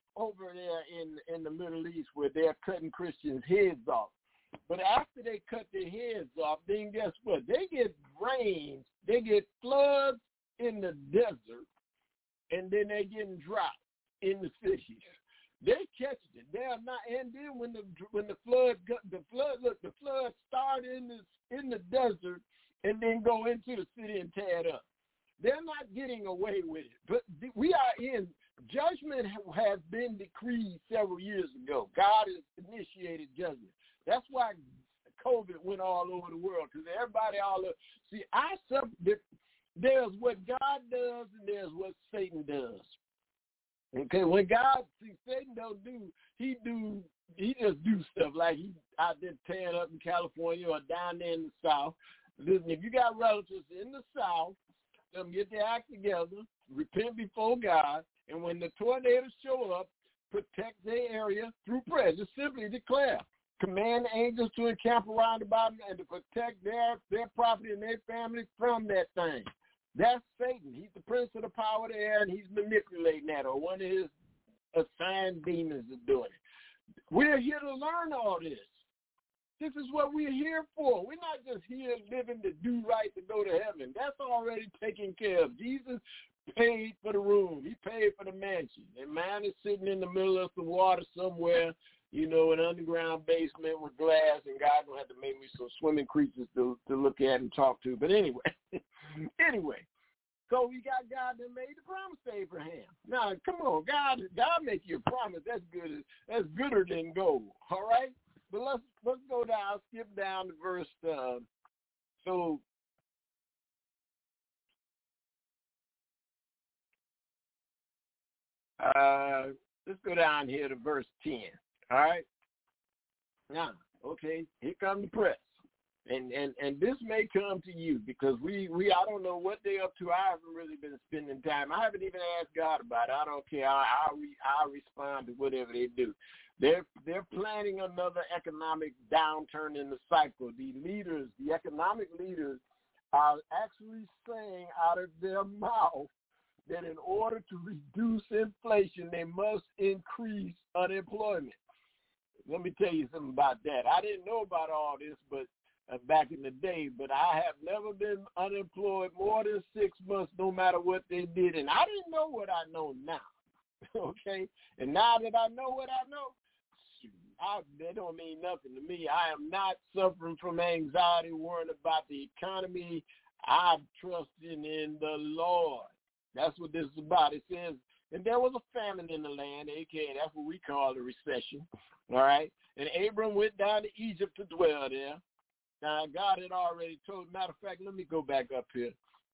over there in, in the Middle East where they're cutting Christians' heads off. But after they cut their heads off, then guess what? They get rains, they get floods in the desert, and then they're getting drought in the cities. They catch it. They are not. And then when the when the flood the flood look the flood start in the in the desert and then go into the city and tear it up. They're not getting away with it. But we are in judgment has been decreed several years ago. God has initiated judgment. That's why COVID went all over the world, because everybody all over. See, I there's what God does and there's what Satan does. Okay, when God, see, Satan don't do, he do, he just do stuff like he out there tearing up in California or down there in the South. Listen, if you got relatives in the South, them get their act together, repent before God, and when the tornadoes show up, protect their area through prayer. Just simply declare, command angels to encamp around about them and to protect their, their property and their family from that thing. That's Satan. He's the prince of the power of the air, and he's manipulating that, or one of his assigned demons is doing it. We're here to learn all this. This is what we're here for. We're not just here living to do right to go to heaven. That's already taken care of. Jesus paid for the room. He paid for the mansion. And man is sitting in the middle of the water somewhere, you know, an underground basement with glass, and God will have to make me some swimming creatures to, to look at and talk to. But anyway, anyway, so we got God that made the promise to Abraham. Now, come on, God, God make you a promise. That's good. That's gooder than gold. All right, but let's let's go down, skip down to verse. Uh, so. Uh, let's go down here to verse ten. All right. Now, okay, here comes the press. And, and and this may come to you because we, we I don't know what they're up to. I haven't really been spending time. I haven't even asked God about it. I don't care. I I, re, I respond to whatever they do. They're they're planning another economic downturn in the cycle. The leaders, the economic leaders, are actually saying out of their mouth that in order to reduce inflation, they must increase unemployment. Let me tell you something about that. I didn't know about all this, but uh, back in the day, but I have never been unemployed more than six months, no matter what they did. And I didn't know what I know now, okay? And now that I know what I know, shoot, I, that don't mean nothing to me. I am not suffering from anxiety, worrying about the economy. I'm trusting in the Lord. That's what this is about. It says, and there was a famine in the land, a k a that's what we call a recession, all right? And Abram went down to Egypt to dwell there. Now, God had already told, matter of fact, let me go back up here.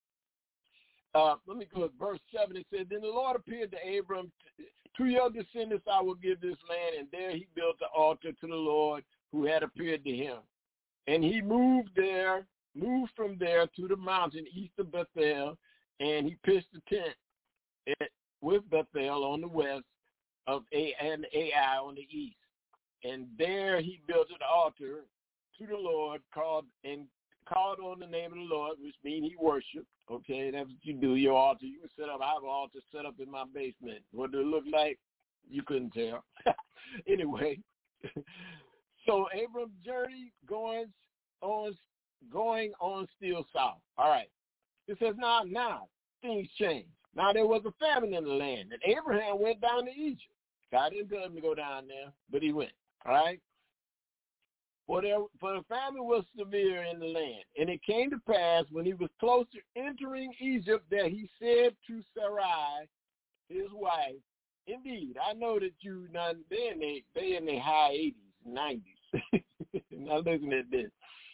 Uh, let me go to verse seven. It said, then the Lord appeared to Abram, to your descendants I will give this land, and there he built the altar to the Lord who had appeared to him. And he moved there, moved from there to the mountain east of Bethel, and he pitched the tent with Bethel on the west of A and Ai on the east. And there he built an altar to the Lord, called and called on the name of the Lord, which means he worshiped. Okay, that's what you do, your altar. You can set up, I have an altar set up in my basement. What did it look like? You couldn't tell. Anyway, so Abram journeyed going on, going on still south. All right. It says, now, now, things changed. Now, there was a famine in the land, and Abraham went down to Egypt. God didn't tell him to go down there, but he went, all right? For, there, for the famine was severe in the land, and it came to pass when he was close to entering Egypt that he said to Sarai, his wife, indeed, I know that you, now, they're in their, they in their high eighties, nineties. Now, listen at this.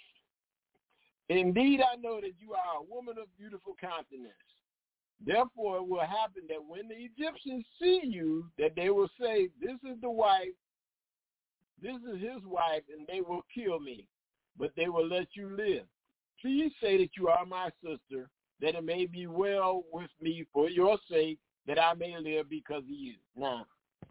Indeed, I know that you are a woman of beautiful countenance. Therefore, it will happen that when the Egyptians see you, that they will say, this is the wife, this is his wife, and they will kill me, but they will let you live. Please say that you are my sister, that it may be well with me for your sake, that I may live because of you. Now,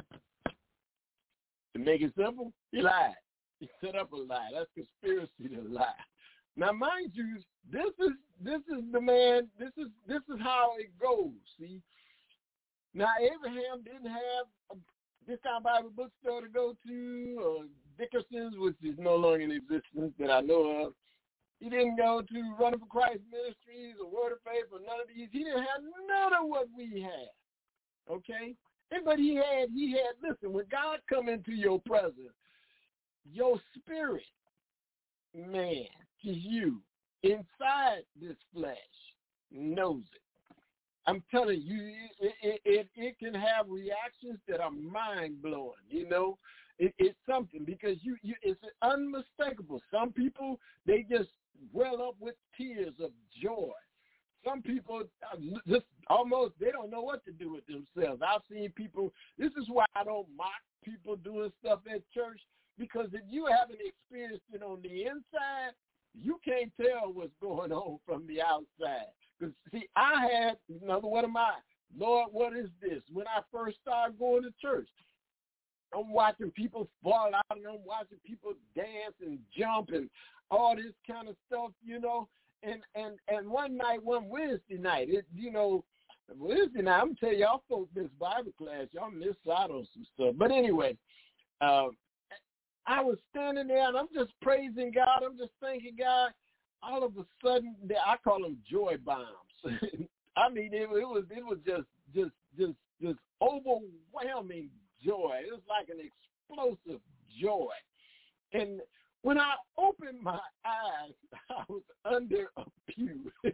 to make it simple, he lied. He set up a lie. That's conspiracy to lie. Now, mind you, this is this is the man. This is this is how it goes. See, now Abraham didn't have discount Bible bookstore to go to, or Dickerson's, which is no longer in existence that I know of. He didn't go to Running for Christ Ministries or Word of Faith or none of these. He didn't have none of what we had, okay? And, but he had, he had, listen, when God come into your presence, your spirit, man, to you, inside this flesh, knows it. I'm telling you, it, it, it, it can have reactions that are mind-blowing, you know. It, it's something because you, you, it's unmistakable. Some people, they just well up with tears of joy. Some people just almost, they don't know what to do with themselves. I've seen people, this is why I don't mock people doing stuff at church, because if you haven't experienced it on the inside, you can't tell what's going on from the outside. Because, see, I had, another what am I? Lord, what is this? When I first started going to church, I'm watching people fall out, and I'm watching people dance and jump and all this kind of stuff, you know. And and, and one night, one Wednesday night, it, you know, Wednesday night, I'm going to tell y'all folks this Bible class, y'all miss out on some stuff. But anyway, uh, I was standing there, and I'm just praising God. I'm just thanking God. All of a sudden, I call them joy bombs. I mean, it, it was it was just just just just overwhelming joy. It was like an explosive joy. And when I opened my eyes, I was under a pew. It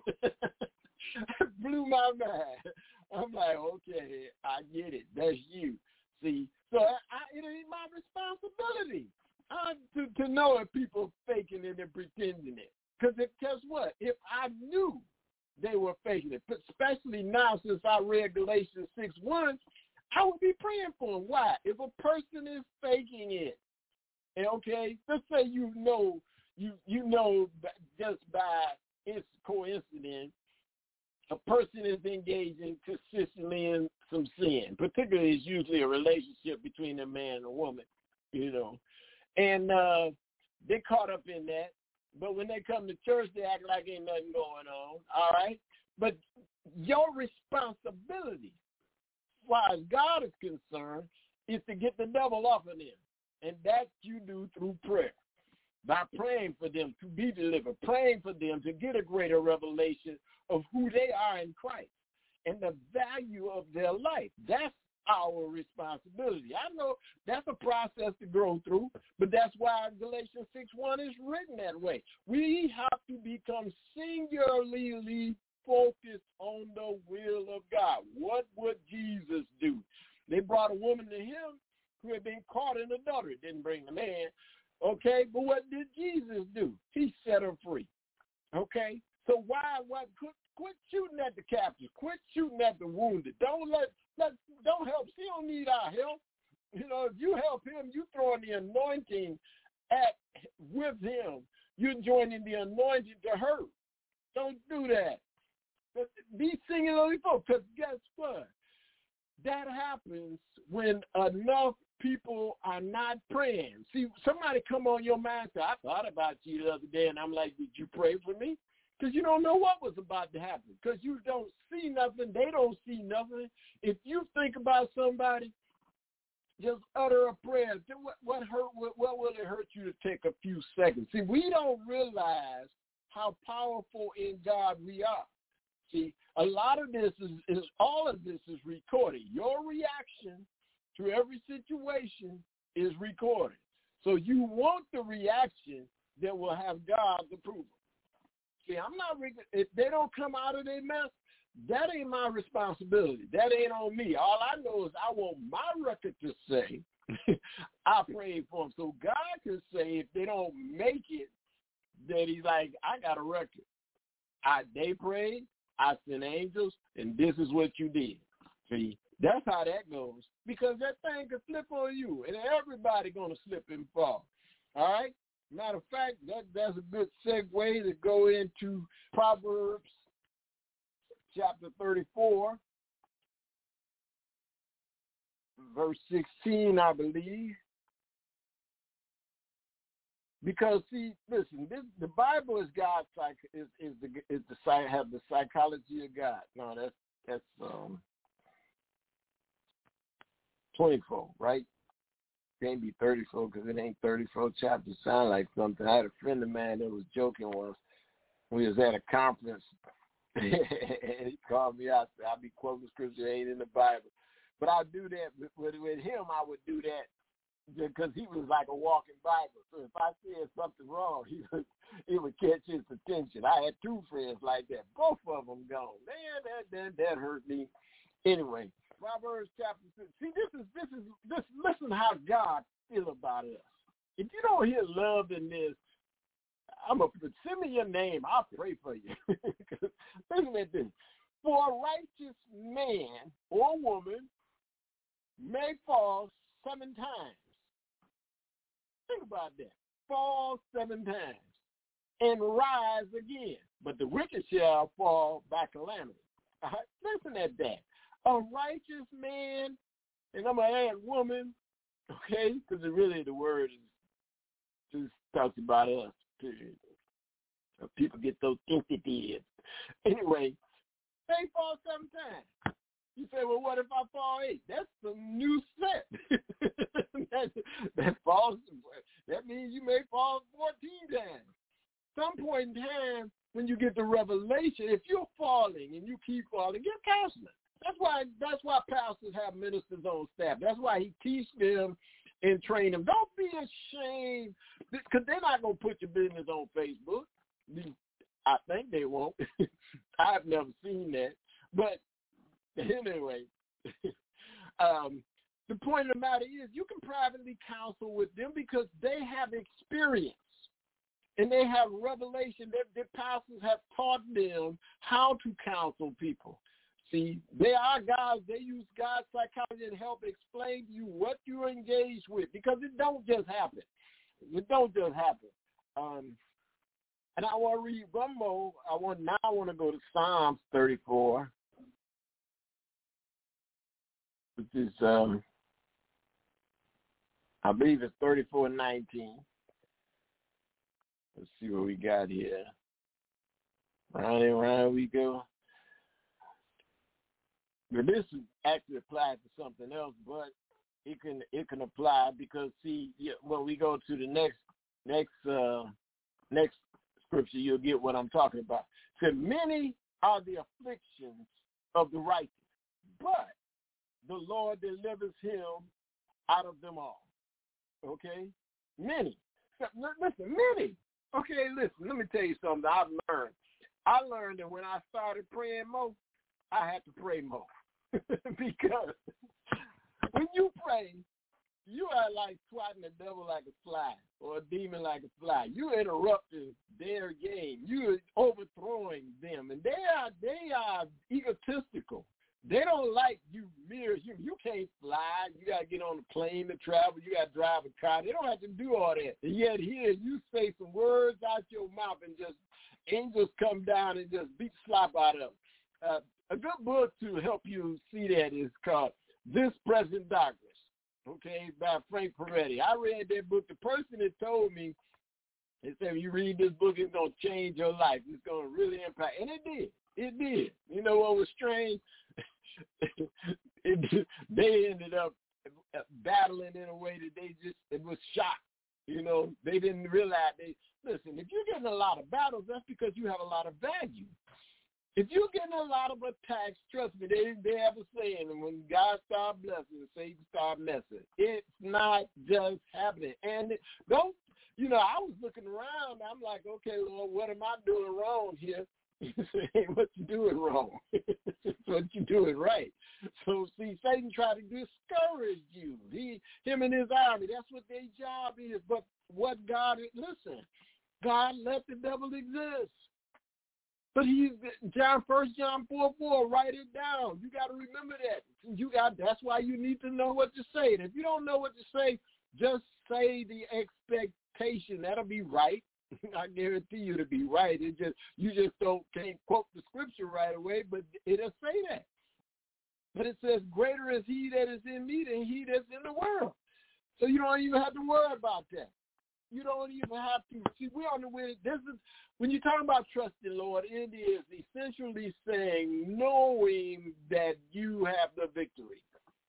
blew my mind. I'm like, okay, I get it. That's you. See, so I, I, it is my responsibility uh, to, to know if people faking it and pretending it. Because guess what? If I knew they were faking it, especially now since I read Galatians six one, I would be praying for them. Why? If a person is faking it, and okay, let's say you know, you you know just by its coincidence, a person is engaging consistently in some sin. Particularly, it's usually a relationship between a man and a woman, you know, and uh, they're caught up in that. But when they come to church, they act like ain't nothing going on, all right? But your responsibility, as far as God is concerned, is to get the devil off of them. And that you do through prayer, by praying for them to be delivered, praying for them to get a greater revelation of who they are in Christ and the value of their life. That's our responsibility. I know that's a process to grow through, but that's why Galatians six one is written that way. We have to become singularly focused on the will of God. What would Jesus do? They brought a woman to him who had been caught in adultery. Didn't bring the man, okay? But what did Jesus do? He set her free, okay? So why, why quit, quit shooting at the captives. Quit shooting at the wounded. Don't let, let, don't help. She don't need our help. You know, if you help him, you throwing the anointing at with him. You're joining the anointing to her. Don't do that. But be singularly focused, because guess what? That happens when enough people are not praying. See, somebody come on your mind and say, I thought about you the other day, and I'm like, did you pray for me? Because you don't know what was about to happen, because you don't see nothing. They don't see nothing. If you think about somebody, just utter a prayer. What, what, hurt, what, what will it hurt you to take a few seconds? See, we don't realize how powerful in God we are. See, a lot of this is, is all of this is recorded. Your reaction to every situation is recorded. So you want the reaction that will have God's approval. See, I'm not, if they don't come out of their mess, that ain't my responsibility. That ain't on me. All I know is I want my record to say, I prayed for them. So God can say if they don't make it, that he's like, I got a record. I, they prayed, I sent angels, and this is what you did. See, that's how that goes. Because that thing can flip on you, and everybody going to slip and fall. All right? Matter of fact, that, that's a good segue to go into Proverbs chapter thirty-four, verse sixteen, I believe. Because see, listen, this, the Bible is God's psych is is the is the psych have the psychology of God. No, that's that's um twenty-four, right? Can't be thirty-four because it ain't thirty-four chapters. Sound like something. I had a friend of mine that was joking once. We was at a conference, and he called me out. I'll be quoting scripture, ain't in the Bible. But I do that with, with, with him. I would do that because he was like a walking Bible. So if I said something wrong, he would, it would catch his attention. I had two friends like that. Both of them gone. Man, that that, that hurt me. Anyway, Proverbs chapter six. See, this is this is this. Listen how God feels about us. If you don't hear love in this, I'm a send me your name. I'll pray for you. Listen at this. For a righteous man or woman may fall seven times. Think about that. Fall seven times and rise again. But the wicked shall fall by calamity. All right? Listen at that. A righteous man, and I'm going to add woman, okay, because really the word is just talks about us, period. So people get so sensitive. Anyway, they fall seven times. You say, well, what if I fall eight? That's some new set. that, that falls. That means you may fall fourteen times. Some point in time, when you get the revelation, if you're falling and you keep falling, get counseling. That's why. That's why pastors have ministers on staff. That's why he teaches them and train them. Don't be ashamed, because they're not gonna put your business on Facebook. I think they won't. I've never seen that, but. Anyway, um, the point of the matter is you can privately counsel with them because they have experience and they have revelation. Their, their pastors have taught them how to counsel people. See, they are guys. They use God's psychology to help explain to you what you're engaged with because it don't just happen. It don't just happen. Um, and I want to read one more. I want now. I want to go to Psalms thirty-four. Which is, um, I believe it's thirty-four nineteen. Let's see what we got here. Round and round we go. Now, this actually applies to something else, but it can it can apply because see when we go to the next next uh, next scripture, you'll get what I'm talking about. So many are the afflictions of the righteous, but the Lord delivers him out of them all. Okay? Many. Listen, many. Okay, listen, let me tell you something I've learned. I learned that when I started praying more, I had to pray more. Because when you pray, you are like swatting the devil like a fly or a demon like a fly. You're interrupting their game. You're overthrowing them. And they are they are egotistical. They don't like you mere human. You can't fly. You got to get on a plane to travel. You got to drive a car. They don't have to do all that. And yet here you say some words out your mouth and just angels come down and just beat the slop out of them. Uh, a good book to help you see that is called This Present Darkness, okay, by Frank Peretti. I read that book. The person that told me, they said, when you read this book, it's going to change your life. It's going to really impact. And it did. It did. You know what was strange? it, they ended up battling in a way that they just, it was shocked. You know, they didn't realize. They listen, if you're getting a lot of battles, that's because you have a lot of value. If you're getting a lot of attacks, trust me, they, they have a saying, and when God starts blessing, Satan starts messing. It's not just happening. And it, don't, you know, I was looking around. I'm like, okay, Lord, what am I doing wrong here? He said, hey, what you doing wrong? What you doing right? So, see, Satan tried to discourage you. He, him and his army, that's what their job is. But what God, listen, God let the devil exist. But he's, John, First John four four, write it down. You got to remember that. You got. That's why you need to know what to say. And if you don't know what to say, just say the expectation. That'll be right. I guarantee you to be right. It just you just don't can't quote the scripture right away, but it'll say that. But it says, "Greater is He that is in me than he that's in the world." So you don't even have to worry about that. You don't even have to. See, we're on the way. This is when you're talking about trusting Lord. It is essentially saying knowing that you have the victory.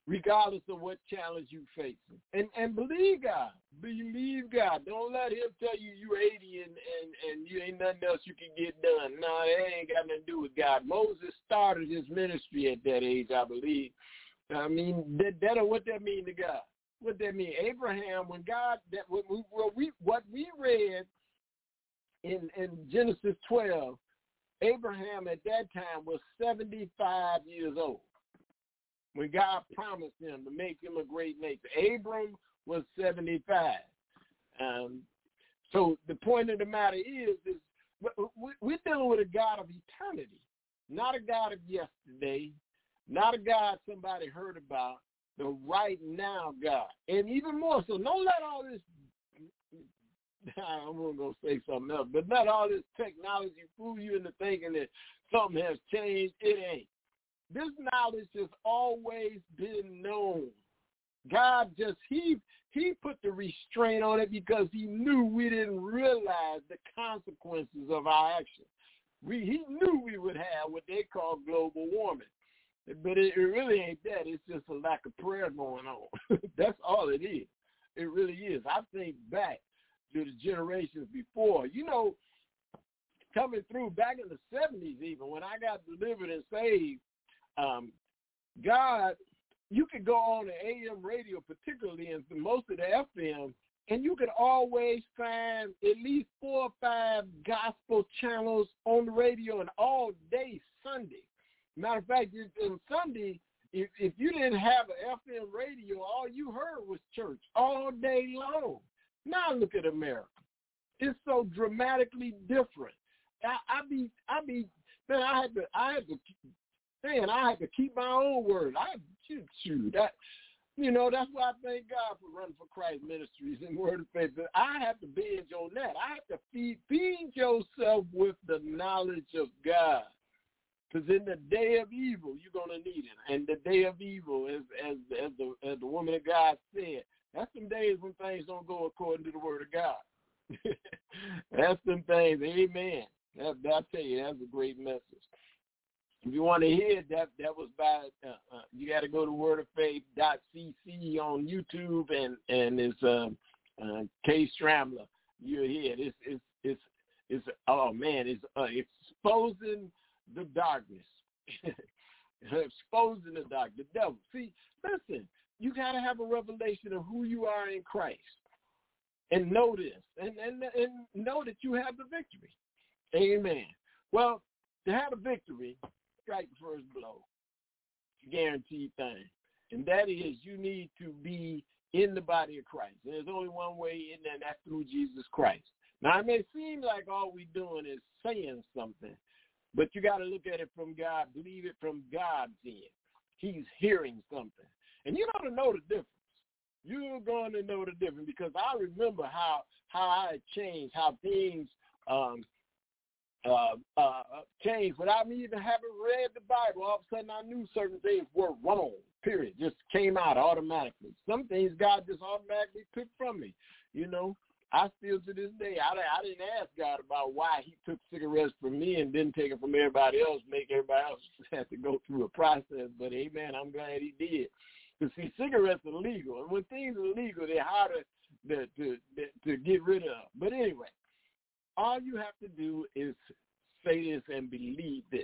regardless of what challenge you're facing. And and believe God. Believe God. Don't let him tell you you're eighty and, and, and you ain't nothing else you can get done. No, it ain't got nothing to do with God. Moses started his ministry at that age, I believe. I mean, that, that what that mean to God? What that mean? Abraham, when God, that what we, what we, what we read in, in Genesis twelve, Abraham at that time was seventy-five years old when God promised him to make him a great nation. Abram was seventy-five. Um, so the point of the matter is, is we're dealing with a God of eternity, not a God of yesterday, not a God somebody heard about, the right now God. And even more so, don't let all this, I'm going to say something else, but not all this technology fool you into thinking that something has changed. It ain't. This knowledge has always been known. God just, he he put the restraint on it because he knew we didn't realize the consequences of our actions. We, he knew we would have what they call global warming. But it, it really ain't that. It's just a lack of prayer going on. That's all it is. It really is. I think back to the generations before. You know, coming through back in the seventies even, when I got delivered and saved, um, God, you could go on the A M radio particularly and most of the F M, and you could always find at least four or five gospel channels on the radio and all day Sunday. Matter of fact, on Sunday, if, if you didn't have an F M radio, all you heard was church all day long. Now look at America. It's so dramatically different. I, I be, I be, man, I had to, I had to, man, I had to keep my own word. I shoot, shoot. That, you know, that's why I thank God for Running for Christ Ministries and Word of Faith. But I have to binge on that. I have to feed, feed yourself with the knowledge of God. Because in the day of evil, you're going to need it. And the day of evil, as as as the as the woman of God said, that's some days when things don't go according to the word of God. That's some things. Amen. That, I'll tell you, that's a great message. If you want to hear it, that, that was by, uh, uh, you got to go to word of faith dot c c on YouTube, and, and it's uh, uh, Kay Stramler. You'll hear it. It's, it's, it's, it's, oh, man, it's uh, exposing the darkness. Exposing the dark, the devil. See, listen, you got to have a revelation of who you are in Christ and know this and, and, and know that you have the victory. Amen. Well, to have a victory, strike the first blow. It's a guaranteed thing. And that is you need to be in the body of Christ. And there's only one way in there, and that's through Jesus Christ. Now, it may seem like all we're doing is saying something, but you got to look at it from God, believe it from God's end. He's hearing something. And you got to know the difference. You're going to know the difference because I remember how how I had changed, how things um, uh, uh, changed without me even having read the Bible. All of a sudden I knew certain things were wrong, period. Just came out automatically. Some things God just automatically took from me, you know. I still to this day, I, I didn't ask God about why he took cigarettes from me and didn't take it from everybody else, make everybody else have to go through a process. But, amen, I'm glad he did. Because, see, cigarettes are legal. And when things are legal, they're harder to, to, to, to get rid of. But anyway, all you have to do is say this and believe this.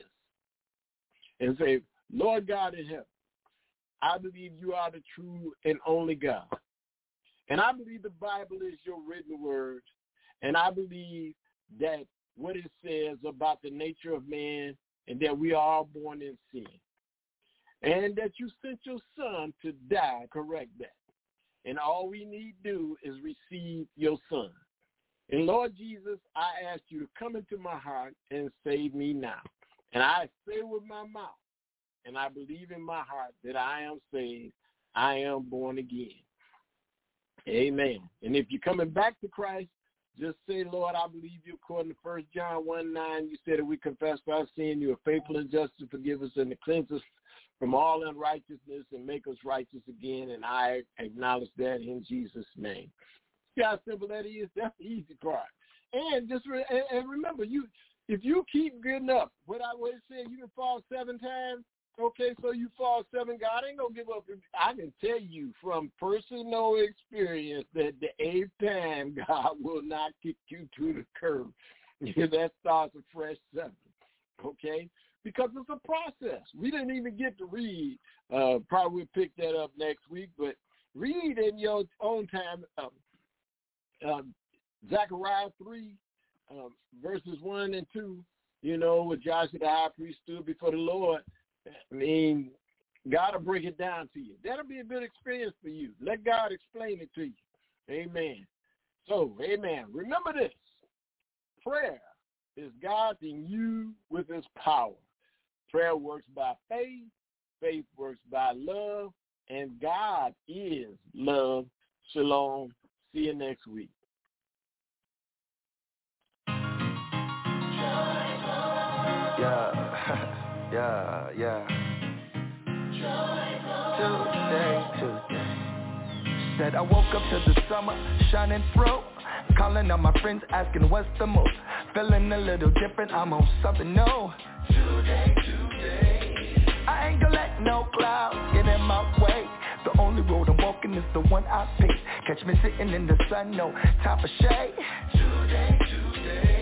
And say, Lord God in heaven, I believe you are the true and only God. And I believe the Bible is your written word. And I believe that what it says about the nature of man and that we are all born in sin. And that you sent your son to die, correct that. And all we need to do is receive your son. And Lord Jesus, I ask you to come into my heart and save me now. And I say with my mouth, and I believe in my heart that I am saved, I am born again. Amen. And if you're coming back to Christ, just say, Lord, I believe you according to First John one nine. You said that we confess our sin. You are faithful and just to forgive us and to cleanse us from all unrighteousness and make us righteous again. And I acknowledge that in Jesus' name. See how simple that is? That's the easy part. And just re- and, and remember, you if you keep getting up, what I what it said, you can fall seven times. Okay, so you fall seven, God ain't going to give up. I can tell you from personal experience that the eighth time, God will not kick you to the curb. That starts a fresh seven, okay? Because it's a process. We didn't even get to read. Uh, probably we'll pick that up next week, but read in your own time um, um, Zechariah three, um, verses one and two, you know, with Joshua the high priest stood before the Lord. I mean, God will break it down to you. That'll be a good experience for you. Let God explain it to you. Amen. So, amen. Remember this. Prayer is God in you with his power. Prayer works by faith. Faith works by love. And God is love. Shalom. See you next week. Yeah, yeah, yeah. Tuesday, Tuesday. Said I woke up to the summer shining through. Calling on my friends asking what's the move. Feeling a little different, I'm on something new. Today, today. I ain't gonna let no clouds get in my way. The only road I'm walking is the one I pick. Catch me sitting in the sun, no time for shade. Today, today.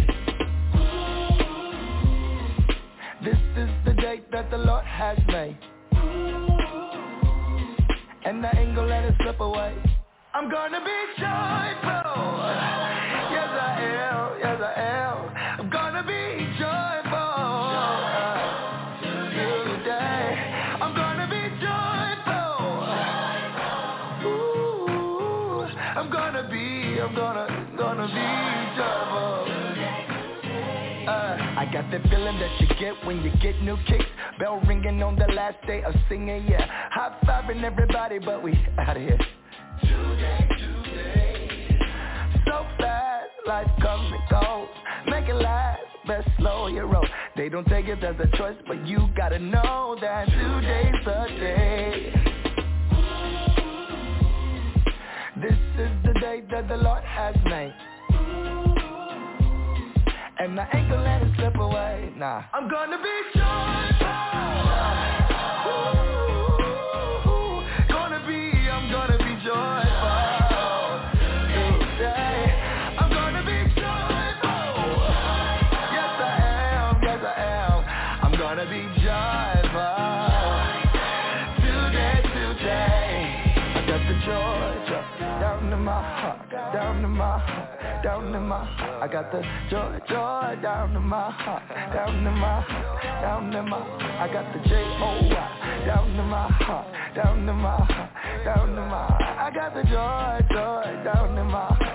This is the day that the Lord has made, and I ain't gonna let it slip away. I'm gonna be joyful. Yes I am, yes I am. I'm gonna be joyful. Today, I'm gonna be joyful. Ooh, I'm gonna be, I'm gonna, gonna be joyful. Uh, I got that feeling that you get when you get new kicks. Bell ringing on the last day of singing, yeah. High-fiving everybody, but we out of here. Today, today. So fast, life comes and goes. Make it last, best slow your roll. They don't take it as a choice, but you gotta know that today's the day. This is the day that the Lord has made, and I ain't gonna let it slip away, nah. I'm gonna be joyful. Ooh, gonna be, I'm gonna be joyful. Today, I'm gonna be joyful. Yes I am, yes I am. I'm gonna be joyful. Today, today. I got the joy, joy down in my heart, down in my heart, down in my heart. I got the joy, joy down in my heart, down in my heart, down in my heart. I got the J O Y down in my heart, down in my heart, down in my heart. I got the joy, joy down in my heart.